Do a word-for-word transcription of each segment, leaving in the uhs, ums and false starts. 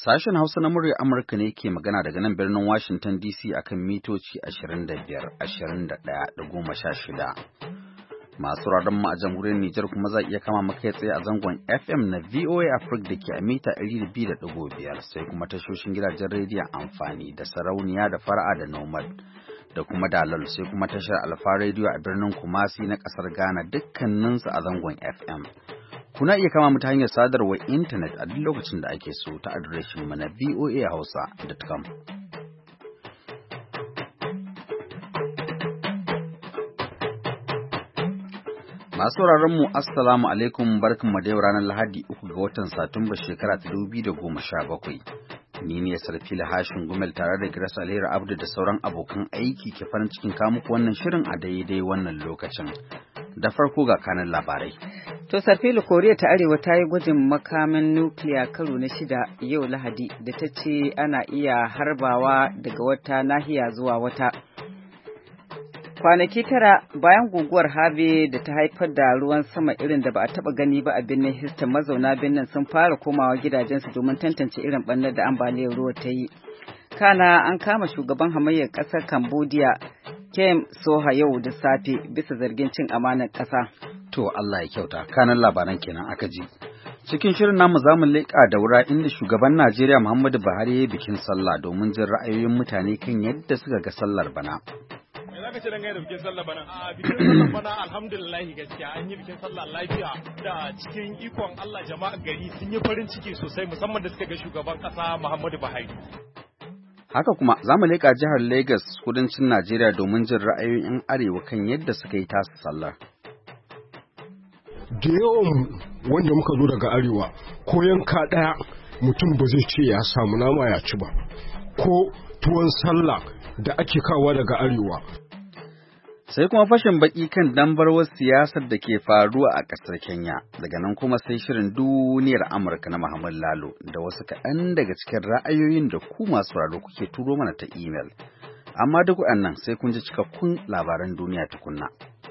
Sashen Hausa na muryar Amurka ne ke magana daga nan birnin Washington D C akan mitoci ashirin da biyar, ashirin da ɗaya da goma sha shida. Masu raron mu a jamhuriyar Nijar kuma za iya kama maka tsaye a zangon F M na V O A Africa da ke a mita ɗari da biyu da ɗigo biyar, sai kuma tashoshin gidajen rediyon amfani da sarauniya da fara'a da nomad da kuma dalal, sai kuma tashar Alfa Radio a birnin Kumasi na ƙasar Ghana, dukkaninsu a zangon F M. Kuna iya kama mu ta hanyar sadarwar intanet a duk lokacin da ake so ta adireshin mu na v o a hausa dot com. Masu sauraron mu assalamu alaikum, barkanmu da yau ranar Lahadi uku ga watan Satumba shekara ta dubu biyu da goma sha bakwai. Ni ne Sarfila Hashin Gumel tare da Grace Alheri Abdu da sauran abokan aiki ke farin cikin kawo muku wannan shirin a daidai wannan lokacin. Da farko ga kanan labarai. To Sarfilu, Koriya ta Arewa ta yi gwajin makamin nukiliya karo na shida yau Lahadi da ta ce ana iya harbawa daga wata nahiya zuwa wata. Kwanaki tara bayan guguwar Harvey da ta haifar da ruwan sama irin da ba a taba gani ba a birnin Houston, mazauna birnin sun fara komawa gidajensu domin tantance irin ɓannar da ambaliyar ruwa ta yi. Kana an kama shugaban hamayyar ƙasar Cambodia Kem Soha yau da safe bisa zargin cin amanar ƙasa. To Allah ya kyauta, kanan labaran kenan aka ji. Cikin shirin namu za mu leƙa daura inda shugaban Najeriya Muhammadu Buhari ya yi bikin sallah domin jin ra'ayoyin mutane kan yadda suka ga sallar bana. Me za ka ce dangane da bikin sallah bana? A bikin sallah bana alhamdulillah gaskiya an yi bikin sallah lafiya da cikin ikon Allah jama'a gari sun yi farin ciki sosai musamman da suka ga shugaban ƙasa Muhammadu Buhari. Haka kuma za mu leƙa jihar Lagos kudancin Najeriya domin jin ra'ayoyin 'yan arewa kan yadda suka yi tasu sallar. Da yawan wanda muka zo daga arewa ko yanka ɗaya mutum ba zai ce ya samu nama ya ci ba, ko tuwon sallah da ake kawo daga arewa. Sai kuma fashin baki kan dambarwar siyasar da ke faruwa a ƙasar Kenya. Daga nan kuma sai shirin duniyar Amurka na Muhammad Lalo da wasu kaɗan daga cikin ra'ayoyin da ku masu sauraro kuke turo mana ta imel. Amma duk waɗannan sai kun ji cikakkun labaran duniya tukunna.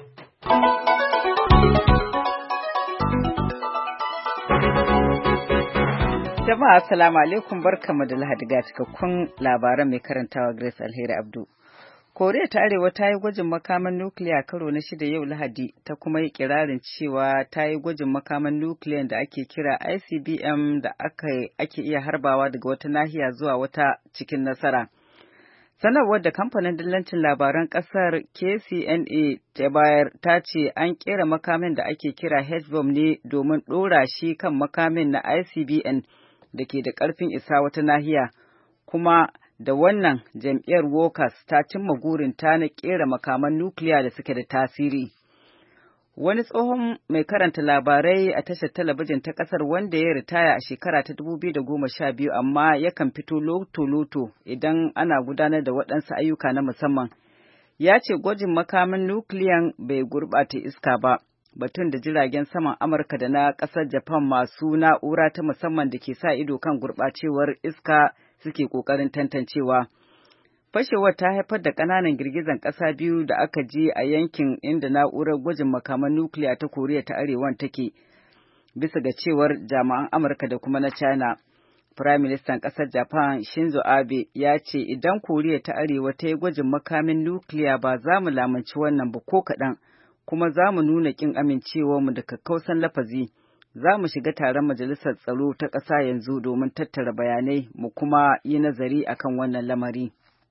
Jama'a assalamu alaikum, barkamu da Lahadi ga cikakkun labaran mai karantawa Grace Alheri Abdu. Koriya ta Arewa ta yi gwajin makaman nukiliya karo na shida yau Lahadi, ta kuma yi kirarin cewa ta yi gwajin makaman nukiliya da ake kira I C B M da aka ake iya harbawa daga wata nahiya zuwa wata cikin nasara. Sanarwar da kamfanin dillancin labaran kasar K C N A ta bayar ta ce an kera makamin da ake kira H-bomb ne domin ɗora shi kan makamin na I C B M da ke da ƙarfin isa wata nahiya, kuma da wannan jam'iyyar Workers ta cimma gurinta na ƙera makaman nukiliya da suke da tasiri. Wani tsohon mai karanta labarai a tashar talabijin ta ƙasar wanda ya ritaya a shekara ta dubu biyu da goma sha biyu amma yakan fito loto-loto idan ana gudanar da waɗansu ayyuka na musamman, ya ce gwajin makaman nukiliyan bai gurɓata iska ba. Batun da jiragen saman Amurka da na ƙasar Japan masu na'ura ta musamman da ke sa ido kan gurɓacewar iska suke ƙoƙarin tantancewa. Fashewar ta haifar da ƙananan girgizan ƙasa biyu da aka ji a yankin inda na'urar gwajin makaman nukiliya ta Koriya ta Arewan take, bisa ga cewar jami'an Amurka da kuma na China. Firayim Ministan ƙasar Japan Shinzo Abe ya ce idan Koriya ta Arewa ta yi gwajin makamin nukiliya ba za mu lamunci wannan ba ko kaɗan, kuma za mu nuna ƙin amincewarmu da kakkausan lafazi. Za mu shiga taron Majalisar Tsaro ta ƙasa yanzu domin tattara bayanai mu kuma yi nazari akan wannan lamari.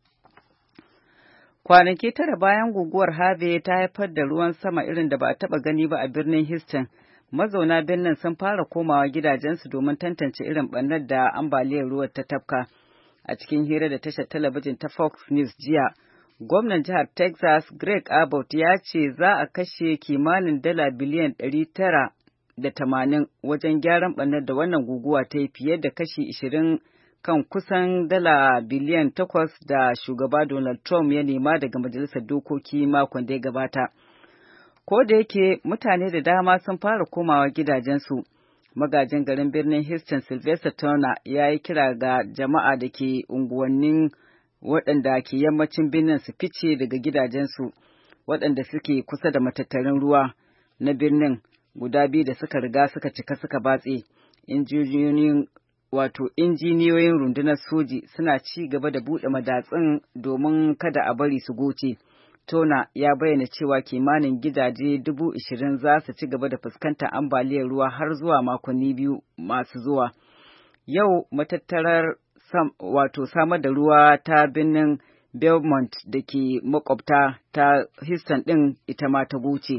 Kwanaki tara bayan guguwar Harvey ta haifar da ruwan sama irin da ba a taɓa gani ba a birnin Houston, mazauna birnin sun fara komawa gidajensu domin tantance irin ɓannar da ambaliyar ruwa ta tafka. A cikin hira da tashar talabijin ta Fox News jiya, gwamnan jihar Texas Greg Abbott ya ce za a kashe kimanin dala biliyan ɗari tara da tamanin wajen gyaran ɓannar da wannan guguwa ta yi, fiye da kashi ashirin kan kusan dala biliyan takwas da shugaba Donald Trump ya nema daga majalisar dokoki makon da ya gabata. Ko da yake mutane da dama sun fara komawa gidajensu, magajin garin birnin Houston Sylvester Turner ya yi kira ga jama'a da ke unguwannin waɗanda ke yammacin birnin su fice daga gidajensu, waɗanda suke kusa da matattarin ruwa na birnin guda biyu da suka riga suka cika suka batse. Injiniyoyin wato injiniyoyin rundunar soji suna ci gaba da buɗe madatsun domin kada a bari su goce. Tona ya bayyana cewa kimanin gidaje dubu ishirin za su ci gaba da fuskantar ambaliyar ruwa har zuwa makonni biyu masu zuwa. Yau matattarar sam, wato samar da ruwa ta birnin Belmont da ke makwabta ta Houston ɗin ita ma ta goce.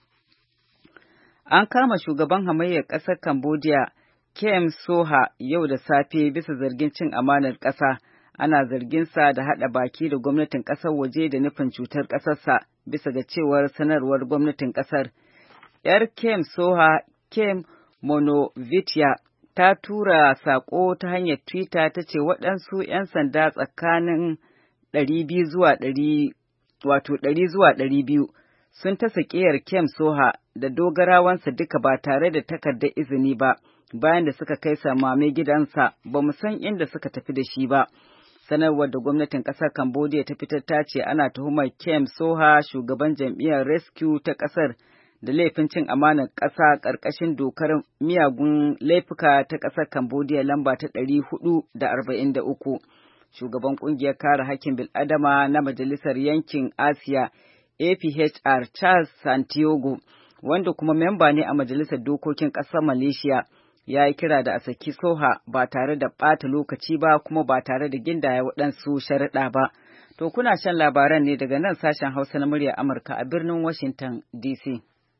An kama shugaban hamayyar ƙasar Cambodia Kem Soha yau da safe bisa zargin cin amanar ƙasa. Ana zarginsa da haɗa baki da gwamnatin ƙasar waje da nufin cutar ƙasarsa bisa ga cewar sanarwar gwamnatin ƙasar. ‘Yar Kem Soha, Kem Monovitya, ta tura saƙo ta hanyar Twitter ta ce waɗansu ‘yan sanda tsakanin ɗari biyu zuwa ɗari, wato ɗari zuwa ɗari biyu sun ta ƙeyar Kem Soha da dogarawansa duka ba tare da takardar izini ba, bayan da suka kai samame gidansa, ba mu san inda suka tafi da shi ba. Sanarwar da gwamnatin ƙasar Cambodia ta fitar ta ce ana tuhumar Kem Soha, shugaban jam'iyyar Rescue ta ƙasar, da laifin cin amanar ƙasa ƙarƙashin dokar miyagun laifuka ta ƙasar Cambodia lamba ta ɗari hudu da arba'in da uku. Shugaban ƙungiyar kare hakkin bil'adama na Majalisar Yankin Asiya A P H R Charles Santiago, wanda kuma memba ne a Majalisar Dokokin ƙasar Malaysia, ya yi kira da a saki Soha ba tare da ɓata lokaci ba kuma ba tare da gindaya waɗansu sharaɗa ba. To kuna shan labaran ne daga nan sashen Hausa na muryar Amurka a birnin Washington D C.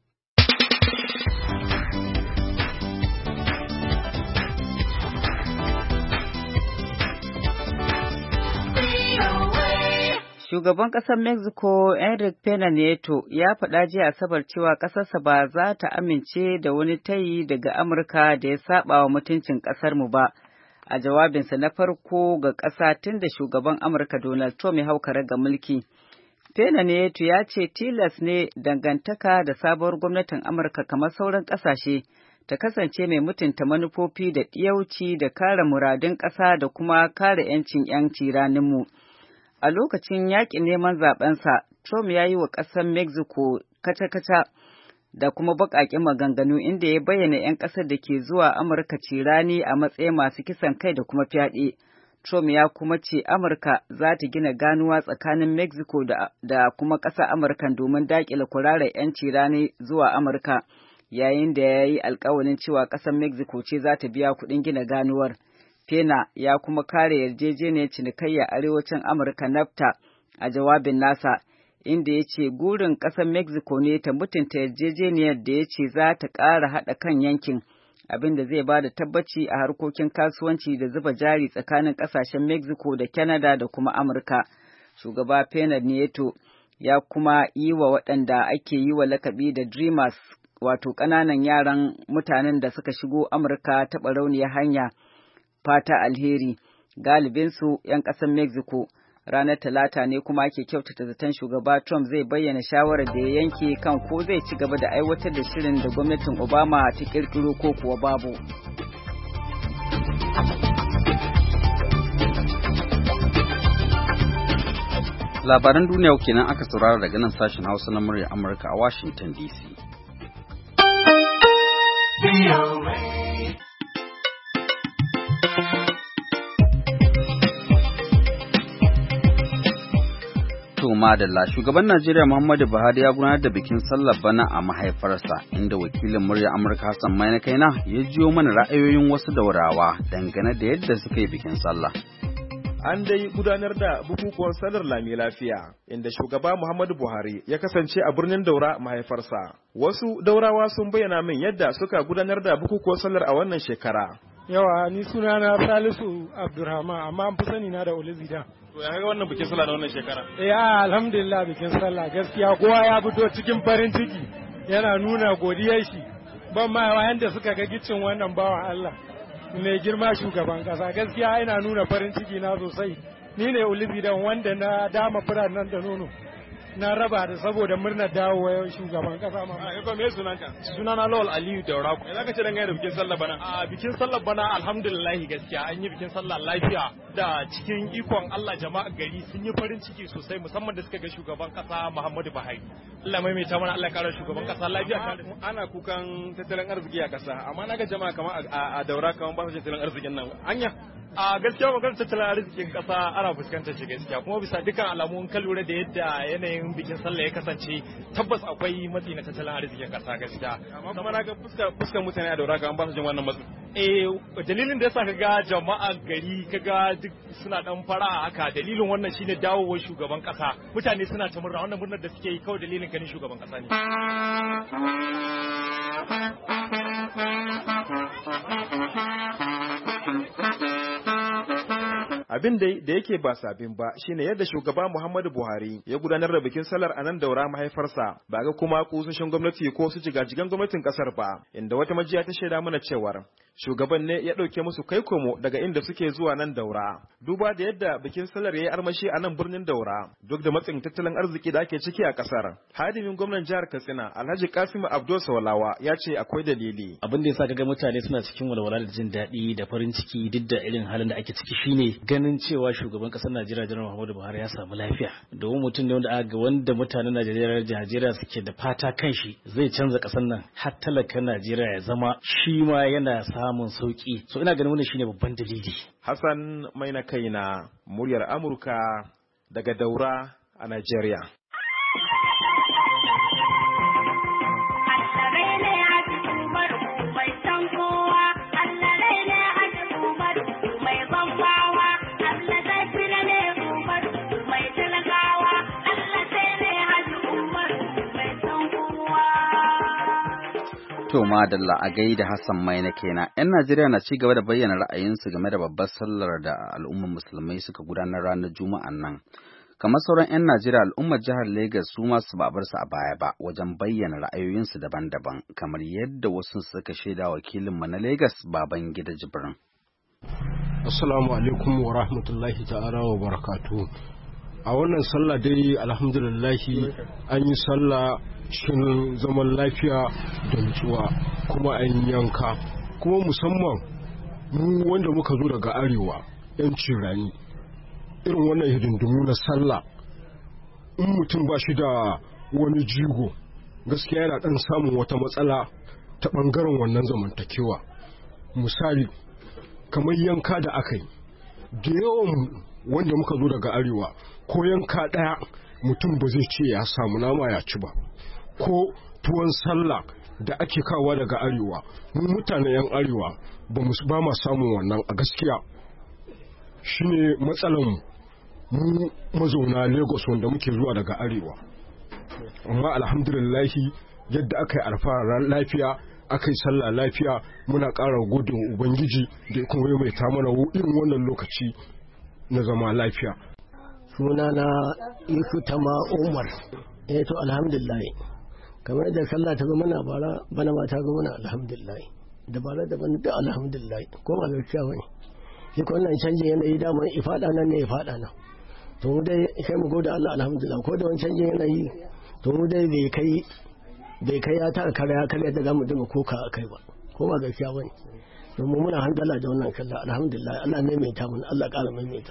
Shugaban ƙasar Mexico Enrique Pena Nieto ya faɗa jiya Asabar cewa ƙasarsa ba za ta amince da wani tayi daga Amurka da ya saba wa mutuncin ƙasarmu ba. A jawabinsa na farko ga ƙasa tun da shugaban Amurka Donald Trump ya hau karagar mulki, Pena Nieto ya ce tilas ne dangantaka da sabuwar gwamnatin Amurka kamar sauran ƙasashe ta kasance mai mutunta manufofi da ɗiyauci da kare muradun ƙasa da kuma kare 'yancin 'yanci raninmu. A lokacin yaƙin neman zaɓensa, Trump ya yi wa ƙasar Mexico kaca-kaca da kuma baƙaƙen maganganu inda ya bayyana 'yan ƙasar da ke zuwa Amurka cirani a matsayin masu kisan kai da kuma fyaɗe. Trump ya kuma ce Amurka za ta gina ganuwa tsakanin Mexico da, da kuma ƙasar Amurka domin daƙile kwararar 'yan cirani zuwa Amurka, yayin da ya yi alƙawarin cewa ƙasar Mexico ce za ta biya kuɗin gina ganuwar. Pena ya kuma kare yarjejeniyar cinikayya arewacin Amurka NAFTA a jawabin nasa, inda ya ce gurin ƙasar Mexico ne ta mutunta yarjejeniyar da ya ce za ta ƙara haɗa kan yankin, abin da zai ba da tabbaci a harkokin kasuwanci da zuba jari tsakanin ƙasashen Mexico da Canada da kuma Amurka. Shugaba Pena Nieto ya kuma yi wa waɗanda ake yi wa lakabi da Dreamers, wato ƙananan yaran mutanen da suka shigo Amurka ta ɓarauniyar hanya, fata alheri, galibinsu 'yan ƙasar Mexico. Ranar Talata ne kuma ake kyautata zaton shugaba Trump zai bayyana shawarar da ya yanke kan ko zai ci gaba da aiwatar da shirin da gwamnatin Obama ta ƙirƙiro ko kuwa babu. Labaran duniya kenan aka saurara daga nan sashen Hausa na muryar Amurka a Washington D C. Madalla, shugaban Najeriya Muhammadu Buhari ya gudanar da bikin sallar bana a mahaifarsa, inda wakilin murya Amurka Hassan Maina Kaina ya jiyo mana ra'ayoyin wasu daurawa dangane da yadda suka yi bikin sallah. An dai gudanar da bukukuwan sallar lami lafiya, inda shugaba Muhammadu Buhari ya kasance a birnin Daura mahaifarsa. Wasu daurawa sun bayyana min yadda suka gudanar da bukukuwan sallar a wannan shekara. Yawa, ni sunana Salisu Abdulrahman, amma an fi sani na da Olizida. To ya ga wannan bikin sallah na wannan shekara? Eh, alhamdulillah bikin sallah gaskiya kowa ya fito cikin farin ciki yana nuna godiyar shi. Ban ma wayanda suka ga gicin wannan bawan Allah mai girma shugaban kasa, gaskiya ina nuna farin ciki na sosai. Ni ne Olizida wanda na dama furan nan da nono. na raba da saboda murnar dawowa shugaban kasa ma. A me sunanka? Sunana Lawal Aliyu Daura. Me zaka ce dangane da bikin sallah bana? A bikin sallah bana alhamdulillah gaskiya an yi bikin sallah lafiya da cikin ikon Allah jama'a gari sun yi farin ciki sosai musamman da suka ga shugaban kasa Muhammadu Buhari. Allah maimaita mana Allah kara shugaban kasa lafiya. Ana kukan tattalin arziki a kasa amma naga jama'a kamar a Daura kamar ba su tattalin arzikin nan. Anya a gaskiya maganar tattalin arzikin kasa ana fuskantar shi gaskiya kuma bisa dukkan alamun kan lura da yadda yanayin bikin sallah ya kasance tabbas akwai matsi na tattalin arzikin kasa gaskiya amma kuma na ga fuskar fuskar mutane a Daura kan ba su jin wannan matsi. Eh dalilin da yasa kaga jama'a gari kaga duk suna dan fara haka dalilin wannan shine dawowar shugaban kasa mutane suna ta murna wannan murnar da suke yi kawai dalilin ganin shugaban kasa ne. Abin da yake ba sabin ba shine yadda shugaba Muhammadu Buhari ya gudanar da bikin sallar a nan Daura mahaifarsa ba ga kuma kusoshin gwamnati ko su jigajigan gwamnatin kasar ba inda wata majiya ta shaida mana cewar shugaban ne ya dauke musu kai komo daga inda suke zuwa nan Daura duba da yadda bikin sallar yayi armashi a nan birnin Daura duk da matsin tattalin arziki da ake ciki a kasar. Hadimin gwamnan jihar Katsina Alhaji Kasim Abdul Sawlawa ya ce akwai dalili. Abin da yasa kaga mutane suna cikin walwala da jin daɗi da farin ciki duk da irin halin da ake ciki shine ganin cewa shugaban kasar Najeriya Janar Muhammadu Buhari ya samu lafiya domin mutum ne wanda aka wanda mutanen Najeriya Najeriya suke da fata kan shi zai canza kasar nan har talakan Najeriya ya zama shi ma yana samun sauki so ina ganin wannan shine babban dalili. Hassan Maina Kaina muryar Amurka daga Daura a Najeriya. To madalla a gaida Hassan Maina kenan. 'Yan Najeriya na ci gaba da bayyana ra'ayinsu game da babbar sallar da al'ummar musulmai suka gudanar ranar Juma'an nan. Kamar sauran 'yan Najeriya al'ummar jihar Legas su ma su ba bar su a baya ba wajen bayyana ra'ayoyinsu daban-daban kamar yadda wasu suka shaida wakilinmu na Legas Babangida Jibrin. Assalamu alaikum wa rahmatullahi ta'ala wa barakatuh. A wannan sallah dai alhamdulillahi an yi sallah shin zaman lafiya da nutsuwa kuma an yanka kuma musamman mu wanda muka zo daga arewa yan cirani irin wannan hidindimu na sallah in mutum ba shi da wani jigo gaskiya yana dan samun wata matsala ta bangaren wannan zamantakewa. Misali kamar yanka da aka yi da yawan wanda muka zo daga arewa ko yanka daya mutum ba zai ce ya samu nama ya ci ba ko tuwon sallah da ake kawo daga arewa mu mutane yan arewa ba mu ba ma samun wannan a gaskiya shine matsalan mu mazauna Lagos wanda muke zuwa daga arewa. Amma alhamdulillah yadda aka yi alfara lafiya aka yi sallah lafiya muna ƙara godin ubangiji da kuma mai ta mana irin wannan lokaci na zama lafiya. Sunana Yusuf Tama Umar. Eh to alhamdulillah kamar da sallah ta zo mana bara bana ma ta zo mana alhamdulillah da bara da bana da alhamdulillah ko ma gaskiya bane shi ko wannan canjin yanayi da mun ifada nan ne ifada nan to mu dai sai mu gode Allah alhamdulillah ko da wannan canjin yanayi to mu dai bai kai bai kai ya ta kare kare da zamu dinga koka akai ba ko ma gaskiya bane to mu muna handala da wannan sallah alhamdulillah Allah ne mai ta mun Allah ƙara mai mai ta.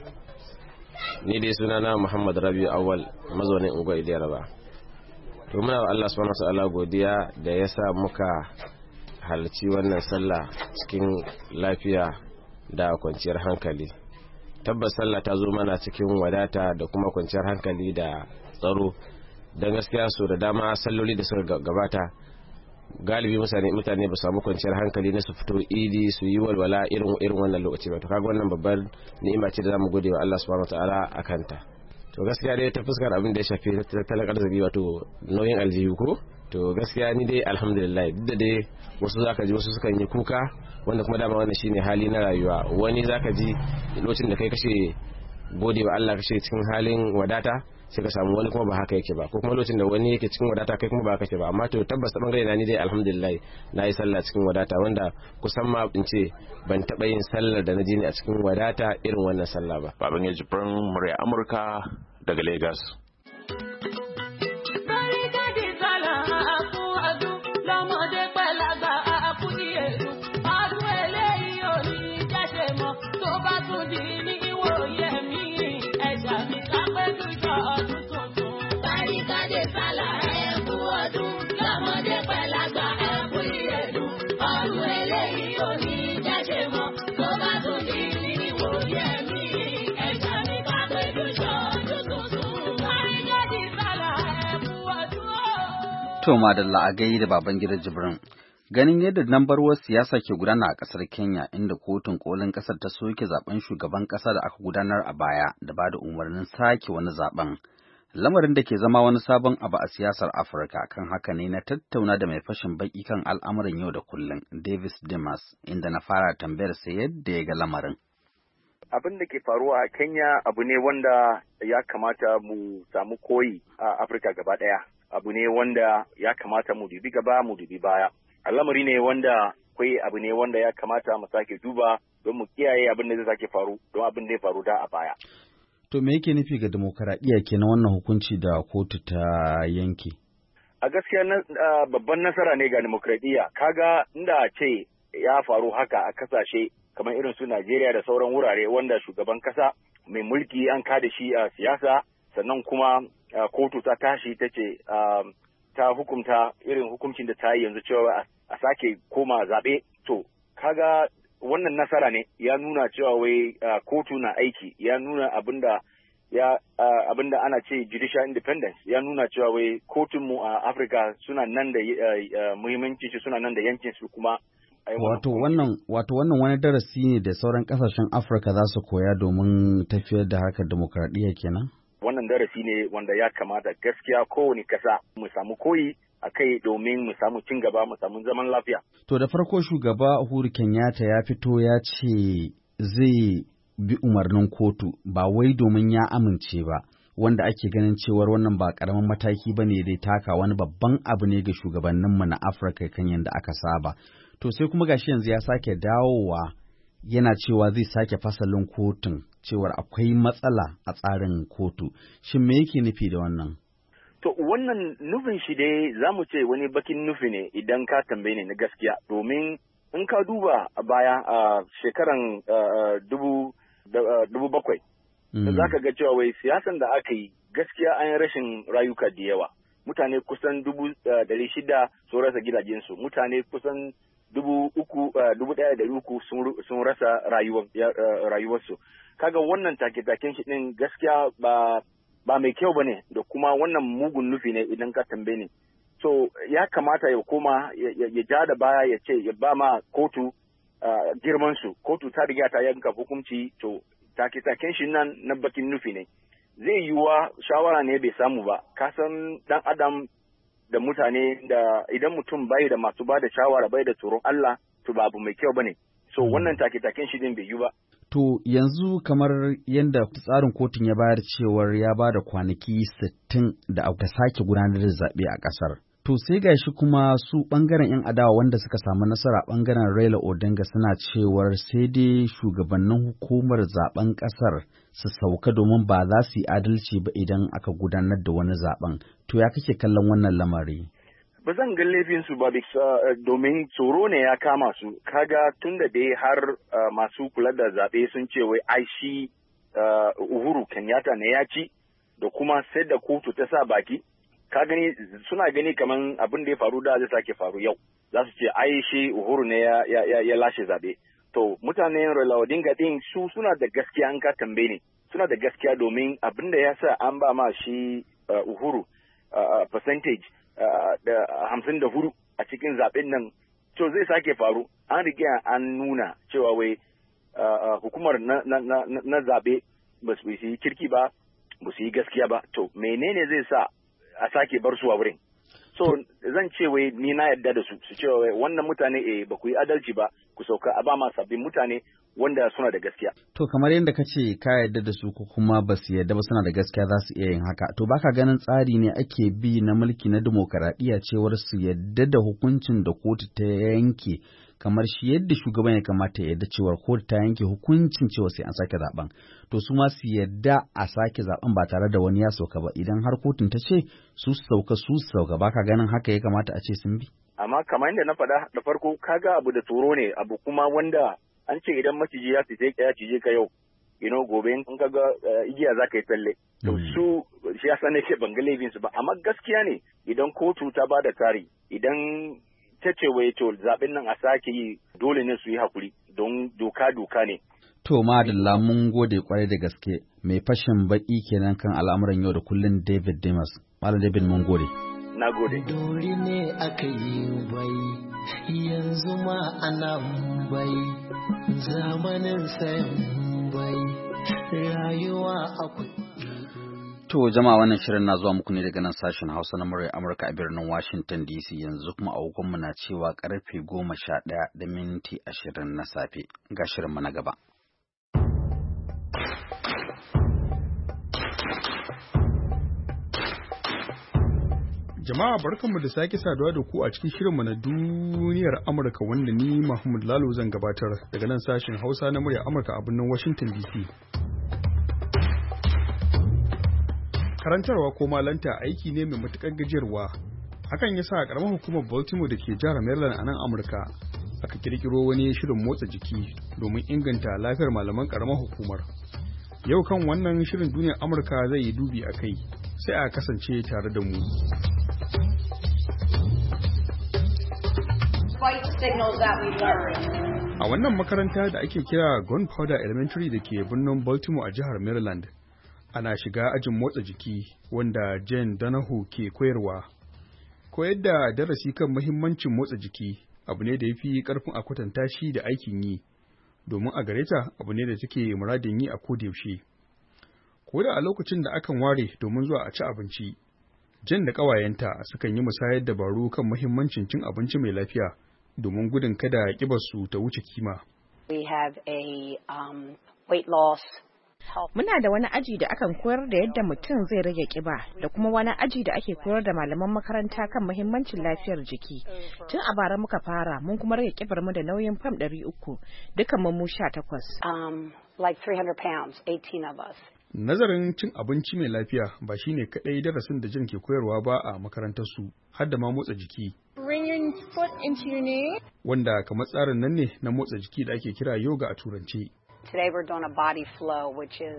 Ni dai sunana Muhammad Rabiu Awal mazaunin Unguwar Idiyaraba. To muna wa Allah subhanahu wa ta'ala godiya da ya sa muka halarci wannan sallah cikin lafiya da kwanciyar hankali. Tabbas sallah ta zo mana cikin wadata da kuma kwanciyar hankali da tsaro. Dan gaskiya so da dama salloli da suka gabata galibi mutane mutane ba samu kwanciyar hankali na su fito idi su yi walwala irin irin wannan lokaci ba. To kaga wannan babbar ni'ima ce da zamu gode wa Allah subhanahu wa ta'ala akanta. To gaskiya dai ta fuskar abin da ya shafi tattalin arziki wato nauyin aljihu ko to gaskiya ni dai alhamdulillah duk da dai wasu zaka ji wasu sukan yi kuka wanda kuma dama wannan shine hali na rayuwa. Wani zaka ji lokacin da kai kashe gode wa Allah kashe cikin halin wadata sai ka samu wani kuma ba haka yake ba ko kuma lokacin da wani yake cikin wadata kai kuma ba haka yake ba. Amma to tabbas ta bangare na ni dai alhamdulillah na yi sallah cikin wadata wanda kusan ma in ce ban taba yin sallar da na ji ni a cikin wadata irin wannan sallah ba. Babangida Jibrin murya Amurka daga Lagos. To madalla a gai da baban gidan Jibrin. Ganin yadda lambarwar siyasa ke gudana a ƙasar Kenya inda kotun kolin ƙasar ta soke zaben shugaban ƙasa da aka gudanar a baya da ba da umarnin sake wani zaben. Lamarin da ke zama wani sabon abu a siyasar Afirka kan haka ne na tattauna da mai fashin baki kan al'amuran yau da kullum Davis Dimas inda na fara tambayar sa yadda ya ga lamarin. Abin da ke faruwa a Kenya abu ne wanda ya kamata mu samu koyi a Afirka gaba ɗaya. Abu ne wanda ya kamata mu dubi gaba mu dubi baya. Al'amari ne wanda akwai abu ne wanda ya kamata mu sake duba don mu kiyaye abin da zai sake faru don abin da ya faru da a baya. To me yake nufi ga demokaradiyya kenan wannan hukunci da kotu ta yanke? A gaskiya uh, babban nasara ne ga demokaradiyya. Kaga inda ce ya faru haka a kasashe kamar irin su Najeriya da sauran wurare wanda shugaban kasa mai mulki an kada shi a siyasa sannan kuma uh, kotu ta tashi ta ce uh, ta hukunta irin hukuncin da ta yi yanzu cewa a sake koma zaɓe. To kaga wannan nasara ne ya nuna cewa wai uh, kotu na aiki ya nuna abinda ya uh, abinda ana ce judicial independence ya nuna cewa wai kotunmu a uh, Afirka suna nan da uh, uh, muhimmanci su suna nan da yankin su kuma wato wannan wato wannan wani darasi ne da sauran kasashen Afirka za su koya domin tafiyar da harkar demokradiyya kenan. Wannan darasi ne wanda ya kamata gaskiya kowane kasa mu samu koyi a kai domin mu samu cin gaba mu samu zaman lafiya. To da farko shugaba Uhuru Kenyatta ya fito ya ce zai bi umarnin kotu ba wai domin ya amince ba, wanda ake ganin cewar wannan ba karamin mataki ba ne dai taka wani babban abu ne ga shugabanninmu na Afirka kan yadda aka saba. To sai kuma gashi yanzu ya sake dawowa yana cewa zai sake fasalin kotun cewar akwai matsala a tsarin kotu. Shin me yake nufi da wannan? To wannan nufin shi dai za mu ce wani bakin nufi ne idan ka tambaye ne na gaskiya domin in ka duba a baya a shekaran dubu bakwai da za ka ga cewa wai siyasan da aka yi gaskiya an yi rashin rayuka da yawa. Mutane kusan dubu dari shida sun rasa gidajensu, mutane kusan dubu uku dubu ɗaya da uku sun rasa rayuwarsu. Kaga wannan take-taken shi ɗin gaskiya ba ba mai kyau bane da kuma wannan mugun nufi ne idan ka tambaye ni. So ya kamata ya koma ya ja da baya ya ce ya ba ma kotu girman su. Kotu ta riga ta yanka hukunci to take-taken shi nan na bakin nufi ne. Zai yiwuwa shawara ne bai samu ba. Ka san dan adam da mutane da idan mutum bai da masu ba da shawara bai da tsoron Allah to ba abu mai kyau bane. So wannan take-taken shi din bai yi ba. To yanzu kamar yadda tsarin kotun ya bayar cewar ya ba da kwanaki sittin da aka sake gudanar da zaɓe a ƙasar. To sai gashi kuma su ɓangaren 'yan adawa wanda suka samu nasara ɓangaren Raila Odinga suna cewar sai dai shugabannin hukumar zaben ƙasar su sauka domin ba za su yi adalci ba idan aka gudanar da wani zaben. To ya kake kallon wannan lamari? Ba zan ga laifinsu ba domin tsoro ne ya kama su. Kaga tun da dai har masu kula da zaɓe sun ce wai ai shi Uhuru Kenyatta ne ya ci da kuma sai da kotu ta sa baki. Ka gani suna gani kaman abin da ya faru da zai sake faru yau. Za su ce ai shi Uhuru ne ya, ya, ya lashe zaɓe. To mutanen Raila Odinga din su suna da gaskiya an ka tambaye ne. Suna da gaskiya domin abin da ya sa an ba ma shi Uhuru percentage da hamsin da hudu a cikin zaɓen nan, to zai sake faru. An riga an nuna cewa wai hukumar na zaɓe ba su yi kirki ba, ba su yi gaskiya ba. To menene zai sa a sake bar su a wurin? So zan ce wai ni na yadda da su, su ce wai wannan mutane eh ba ku yi adalci ba, ku sauka a ba ma sabbin mutane wanda suna da gaskiya. To kamar yadda ka ce ka yadda da su ko kuma ba su yadda ba suna da gaskiya za su iya yin haka. To baka ganin tsari ne ake bi na mulki na demokaradiyya cewar su yadda da hukuncin da kotu ta yanke kamar shi yadda shugaban ya kamata ya yadda cewar kotu ta yanke hukuncin cewa sai an sake zaben. To su ma su yadda a sake zaben ba tare da wani ya sauka ba idan har kotun ta ce su sauka su sauka baka ganin haka ya kamata a ce sun bi. Amma kamar yadda na faɗa da farko kaga abu da tsoro ne abu kuma wanda an ce idan maciji ya fite ya cije ka yau, you know, gobe in ka ga igiya za ka yi tsalle. To su shi ya sani ce ban ga laifin su ba, amma gaskiya ne idan kotu ta ba da tsari, idan ta ce wai to zaɓen nan a sake yi dole ne su yi hakuri don doka doka ne. To madalla mun gode kwarai da gaske mai fashin baki kenan kan al'amuran yau da kullun David Demas. Malam David mun gode. Na gode. Dori ne aka yi bai, yanzu ma ana bai, zamanin sayan bai, rayuwa akwai. To jama'a wannan shirin na zuwa muku ne daga nan sashen Hausa na murya Amurka a birnin Washington D C yanzu kuma agogonmu na cewa karfe goma sha ɗaya da minti ashirin na safe ga shirinmu na gaba. Jama'a barkanmu da sake saduwa da ku a cikin shirinmu na duniyar Amurka wanda ni Mahmud Lalo zan gabatar daga nan sashen Hausa na murya Amurka a birnin Washington D C. Karantarwa ko malanta aiki ne mai matuƙar gajiyarwa. Hakan ya sa a ƙaramar hukumar Baltimore da ke jihar Maryland a nan Amurka aka kirkiro wani shirin motsa jiki domin inganta lafiyar malaman ƙaramar hukumar. Yau kan wannan shirin duniyar Amurka zai yi dubi a kai, sai a kasance tare da mu. A wannan makaranta da ake kira Gunpowder Elementary da ke birnin Baltimore a jihar Maryland, ana shiga ajin motsa jiki wanda Jane Donahue ke koyarwa. Koyar da darasi kan muhimmancin motsa jiki abu ne da ya fi ƙarfin a kwatanta shi da aikin yi, domin a gare ta abu ne da take muradin yi a kodayaushe. Ko da a lokacin da akan ware domin zuwa a ci abinci, Jane da ƙawayenta sukan yi musayar dabaru kan muhimmancin cin abinci mai lafiya domin gudun kada ƙibarsu ta wuce kima. We have a um, weight loss. Muna da wani aji da akan koyar da yadda mutum zai rage kiba da kuma wani aji da ake koyar da malaman makaranta kan muhimmancin lafiyar jiki. Tun a bara muka fara mun kuma rage kibar mu da nauyin fam ɗari uku dukan mu sha takwas. Um, like three hundred pounds, eighteen of us. Nazarin cin abinci mai lafiya ba shine kadai darasin da Jan ke koyarwa ba a makarantar su, har da ma motsa jiki. Bring your foot into your knee. Wanda kamar tsarin nan ne na motsa jiki da ake kira yoga a turance. Today we're doing a body flow, which is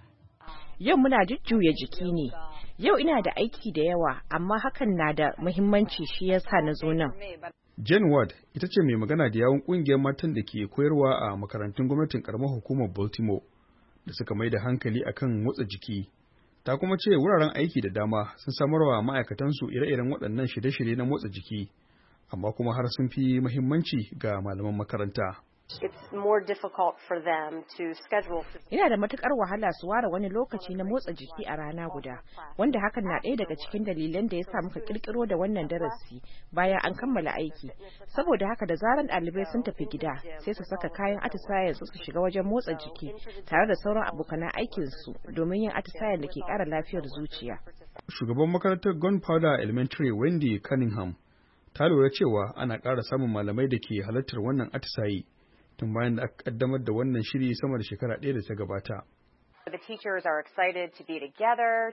Yau muna jujjuya jiki ne. Yau ina da aiki da yawa, amma hakan na da muhimmanci shi yasa na zo nan. Jane Ward ita ce mai magana da yawun kungiyar matan da ke koyarwa a makarantun gwamnatin karamar hukumar Baltimore da suka mai da hankali akan motsa jiki. Ta kuma ce wuraren aiki da dama sun samarwa ma'aikatansu ire-iren waɗannan shirye-shirye na motsa jiki, amma kuma har sun fi muhimmanci ga malaman makaranta. It's more difficult for them to schedule. Yana da matukar wahala su ware wani lokaci na motsa jiki a rana guda, wanda hakan na ɗaya daga cikin dalilan da ya sa muka kirkiro da wannan darasi bayan an kammala aiki. Saboda haka da zaran ɗalibai sun tafi gida, sai su saka kayan atisayen su su shiga wajen motsa jiki tare da sauran abokan aikin su domin yin atisayen da ke ƙara lafiyar zuciya. Shugaban makarantar Gunpowder Elementary Wendy Cunningham ta lura cewa ana ƙara samun malamai da ke halartar wannan atisaye tun bayan da aka kaddamar da wannan shiri sama da shekara ɗaya da ta gabata. The teachers are excited to be together,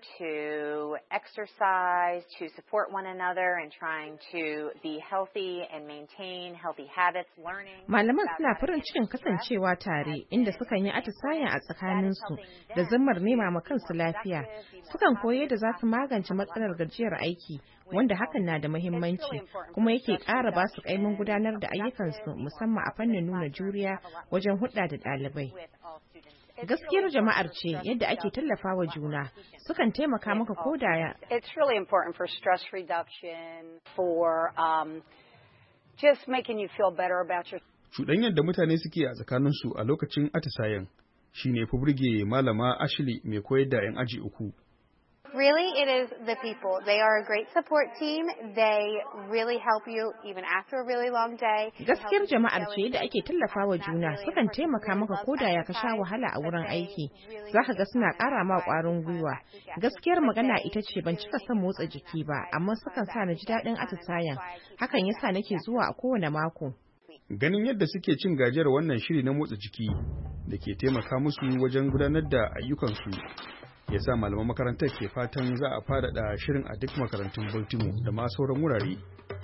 to exercise, to support one another and trying to be healthy and maintain healthy habits, learning. Malaman suna farin cikin kasancewa tare inda sukan yi atisayen a tsakaninsu da zammar nema ma kansu lafiya. Sukan koyi da za su magance matsalar gajiyar aiki, wanda hakan na da muhimmanci kuma yake ƙara ba su ƙaimin gudanar da ayyukansu musamman a fannin nuna juriya wajen hulɗa da ɗalibai. Gaskiyar jama'ar ce yadda ake tallafa wa juna, sukan taimaka maka ko da. It's really important for stress reduction, for um, just making you feel better about your. Cuɗanyar da mutane suke a tsakaninsu a lokacin atisayen shine fi burge malama Ashley mai koyar da 'yan aji uku. Really, it is the people. They are a great support team. They really help you even after a really long day. Gaskiyar jama'ar ce da ake tallafa wa juna, sukan taimaka maka ko da ya ka sha wahala a wurin aiki. Za ka ga suna ƙara ma ƙwarin gwiwa. Gaskiyar magana ita ce ban cika son motsa jiki ba, amma sukan sa na ji daɗin atisayen. Hakan yasa nake zuwa a kowane mako. Ganin yadda suke cin gajiyar wannan shiri na motsa jiki da ke taimaka musu wajen gudanar da ayyukansu, ya sa malaman makarantar ke fatan za a faɗaɗa shirin a duk makarantun Baltimore da ma sauran wurare.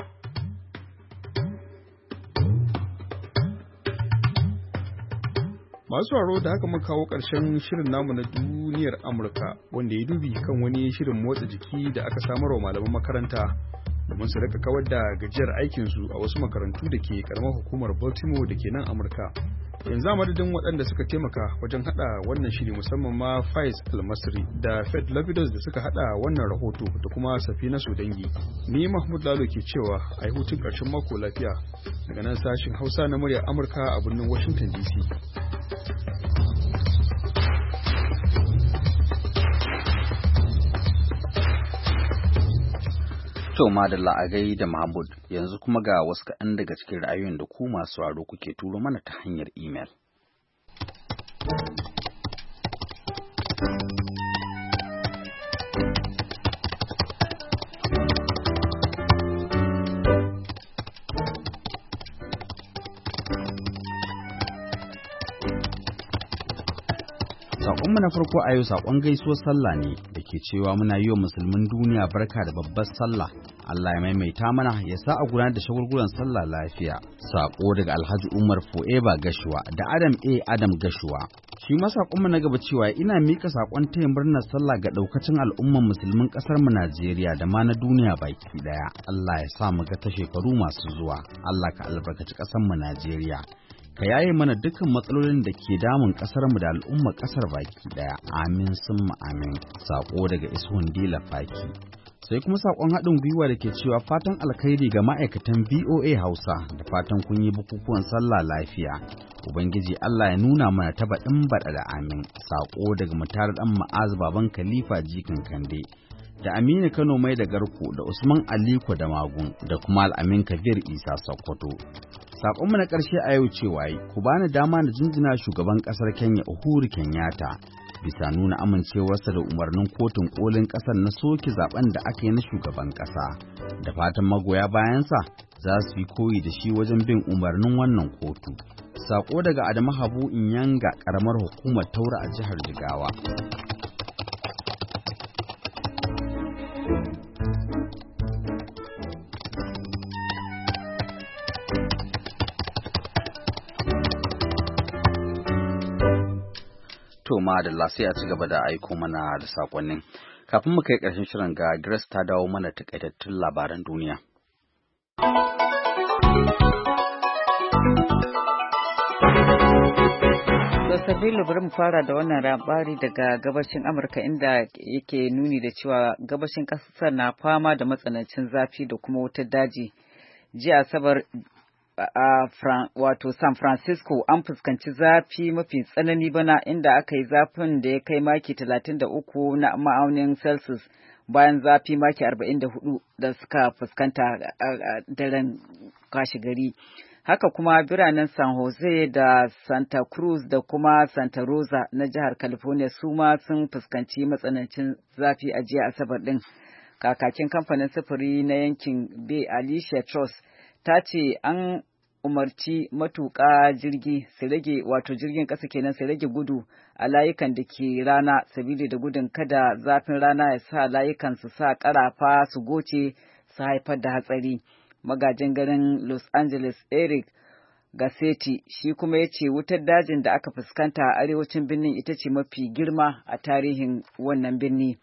Masu sauraro da haka muka kawo ƙarshen shirin namu na duniyar Amurka wanda ya dubi kan wani shirin motsa jiki da aka samarwa malaman makaranta domin su rika kawar da gajiyar aikinsu a wasu makarantu da ke karamar hukumar Baltimore da ke nan Amurka. Yanzu a madadin waɗanda suka taimaka wajen haɗa wannan shiri musamman ma Faiz Almasri da Fed Lavidos da suka haɗa wannan rahoto da kuma Safina Sodangi. Ni Mahmud Lalo ke cewa a yi hutun ƙarshen mako lafiya daga nan sashin Hausa na muryar Amurka a birnin Washington D C. To madalla a gai da Mahmud, yanzu kuma ga wasu kaɗan daga cikin ra'ayoyin da ku masu sauraro kuke turo mana ta hanyar imel. Saƙonmu na farko a yau saƙon gaisuwar sallah ne da ke cewa muna yi wa musulmin duniya barka da babbar sallah. Allah ya maimaita mana ya sa a gudanar da shagulgulan sallah lafiya. Saƙo daga Alhaji Umar Forever Gashuwa da Adam A. Adam Gashuwa. Shi ma saƙonmu na gaba cewa ina mika saƙon taya murnar sallah ga ɗaukacin al'umman musulmin ƙasar mu Najeriya da ma na duniya baki ɗaya. Allah ya sa mu ga ta shekaru masu zuwa. Allah ka albarkaci ƙasar mu Najeriya. Ka yaye mana dukkan matsalolin da ke damun kasar mu da al'ummar kasar baki daya. Amin summa amin. Sako daga Ishun Dila Faki. Sai kuma sakon haɗin gwiwa da ke cewa fatan alkhairi ga ma'aikatan V O A Hausa da fatan kun yi bukukuwan sallah lafiya. Ubangiji Allah ya nuna mana ta baɗin baɗa da amin. Sako daga mutar ɗan Ma'az baban Khalifa Jikin Kande. Da Aminu Kano Mai da Garko da Usman Aliko da Magun da kuma Al'amin Kabir Isa Sokoto. Saƙonmu na ƙarshe a yau cewa yi, ku bani dama na jinjina shugaban ƙasar Kenya Uhuru Kenyatta bisa nuna amincewarsa da umarnin kotun ƙolin ƙasar na soke zaben da aka yi na shugaban ƙasa. Da fatan magoya bayansa za su yi koyi da shi wajen bin umarnin wannan kotu. Saƙo daga Adamu Habu Inyanga, ƙaramar hukumar Taura a jihar Jigawa. To madalla sai a ci gaba da aiko mana da sakonnin. Kafin mu kai ƙarshen shirin ga Grace ta dawo mana takaitattun labaran duniya. Sabilu bari mu fara da wannan labari daga gabashin Amurka inda yake nuni da cewa gabashin ƙasar na fama da matsanancin zafi da kuma wutar daji. Jiya Asabar a Fran, wato San Francisco an fuskanci zafi mafi tsanani bana inda aka yi zafin da ya kai maki talatin da uku na ma'aunin Celsius bayan zafi maki arba'in da hudu da suka fuskanta a daren kashi gari. Haka kuma biranen San Jose da Santa Cruz da kuma Santa Rosa na jihar California su ma sun fuskanci matsanancin zafi a jiya Asabar din. Kakakin kamfanin sufuri na yankin Bay Alicia Truss ta ce an umarci matuƙa jirgi su rage wato jirgin ƙasa kenan su rage gudu a layukan da ke rana sabili da gudun kada zafin rana ya sa layukan su sa ƙarafa su goce su haifar da hatsari. Magajin garin Los Angeles Eric Garcetti shi kuma ya ce wutar dajin da aka fuskanta a arewacin birnin ita ce mafi girma a tarihin wannan birni.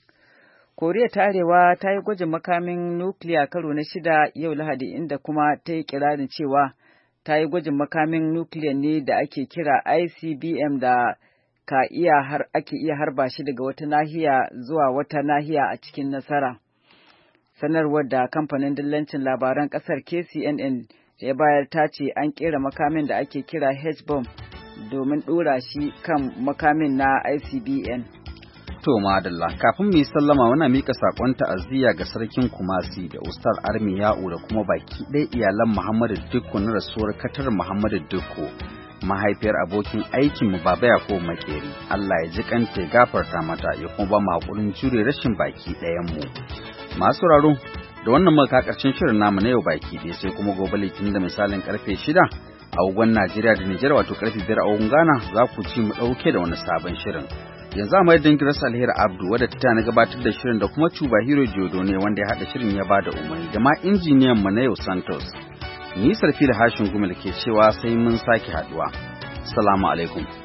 Koriya ta Arewa ta yi gwajin makamin nukiliya karo na shida yau Lahadi inda kuma ta yi kirarin cewa ta yi gwajin makamin nukiliya ne da ake kira I C B M da ka iya har ake iya harba shi daga wata nahiya zuwa wata nahiya a cikin nasara. Sanarwar da kamfanin dillancin labaran kasar K C N N da ya bayar ta ce an kera makamin da ake kira H-bomb domin dora shi kan makamin na I C B M. To madalla, kafin mu yi sallama muna mika sakon ta'aziyya ga sarkin Kumasi da Ustaz Armi Ya'u da kuma baki ɗaya iyalan Muhammadu Dukko na rasuwar Katar Muhammadu Dukko, mahaifiyar abokin aikin mu Baba Yakubu Makeri. Allah ya ji kanta ya gafarta mata ya kuma ba mu hakurin jure rashin baki ɗayan mu. Masu raro, da wannan muka karshen shirin namu na yau baki ɗaya sai kuma gobe Litinin da misalin karfe shida a ugon Najeriya da Nijar wato karfe biyar a ugon Ghana za ku ci mu ɗauke da wani sabon shirin. Yanzu a madadin Grace Alheri Abdu wadda ta na gabatar da shirin da kuma Cuba Hero Jodo ne wanda ya haɗa shirin ya bada umarni da ma injiniyan mu na yau Santos. Ni Sarfila Hashin Gumel ke cewa sai mun sake haɗuwa. Assalamu alaikum.